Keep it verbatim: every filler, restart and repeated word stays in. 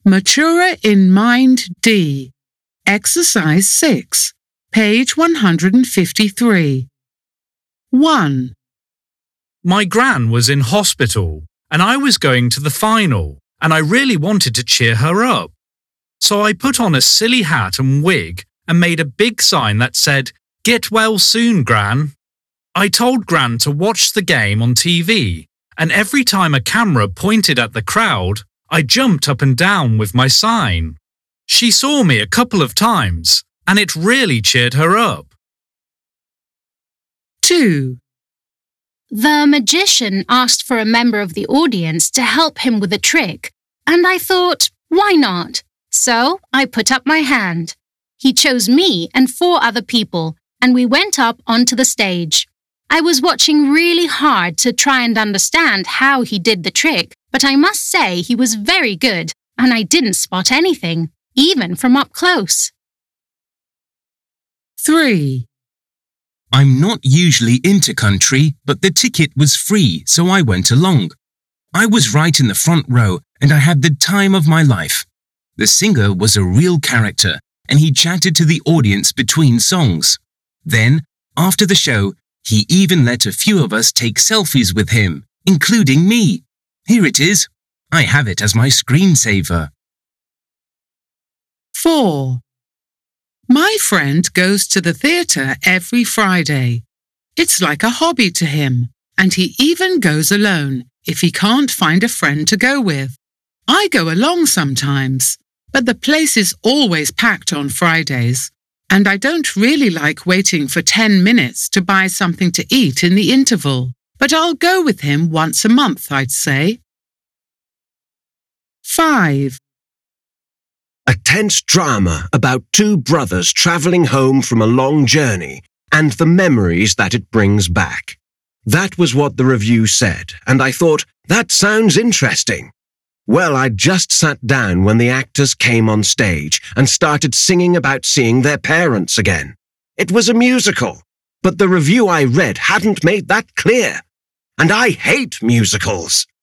Matura in Mind D. Exercise six, page one hundred fifty-three. one. My gran was in hospital and I was going to the final and I really wanted to cheer her up. So I put on a silly hat and wig and made a big sign that said, "Get well soon, Gran." I told Gran to watch the game on T V, and every time a camera pointed at the crowd, I jumped up and down with my sign. She saw me a couple of times, and it really cheered her up. two. The magician asked for a member of the audience to help him with a trick, and I thought, why not? So I put up my hand. He chose me and four other people, and we went up onto the stage. I was watching really hard to try and understand how he did the trick, but I must say he was very good, and I didn't spot anything, even from up close. three. I'm not usually into country, but the ticket was free, so I went along. I was right in the front row, and I had the time of my life. The singer was a real character, and he chatted to the audience between songs. Then, after the show, he even let a few of us take selfies with him, including me. Here it is. I have it as my screensaver. four. My friend goes to the theatre every Friday. It's like a hobby to him, and he even goes alone if he can't find a friend to go with. I go along sometimes, but the place is always packed on Fridays, and I don't really like waiting for ten minutes to buy something to eat in the interval, but I'll go with him once a month, I'd say. five. A tense drama about two brothers travelling home from a long journey and the memories that it brings back. That was what the review said, and I thought, that sounds interesting. Well, I just sat down when the actors came on stage and started singing about seeing their parents again. It was a musical, but the review I read hadn't made that clear. And I hate musicals.